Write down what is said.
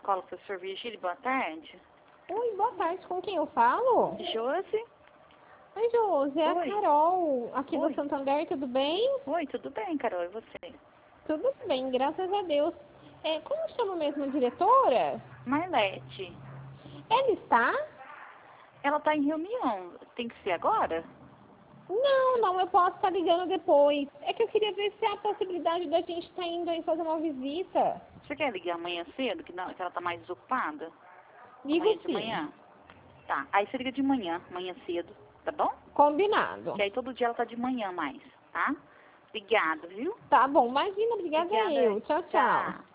escola, professor Virgílio, boa tarde. Oi, boa tarde. Com quem eu falo? Josi? Oi, Josi. É a Oi. Carol, aqui Oi. do Santander. Tudo bem? Oi, tudo bem, Carol, e você? Tudo bem, graças a Deus. Como chama mesmo a diretora? Marlete, Ela está? ela tá em reunião, tem que ser agora? Não, eu posso estar ligando depois. É que eu queria ver se há a possibilidade da gente estar indo aí fazer uma visita. Você quer ligar amanhã cedo, que ela tá mais desocupada? Ligo Amanhã de sim. manhã? Tá, aí você liga de manhã, amanhã cedo, tá bom? Combinado. Que aí todo dia ela tá de manhã mais, tá? Obrigada, viu? Tá bom, imagina, obrigada Obrigada, eu. Tchau, tchau. tchau.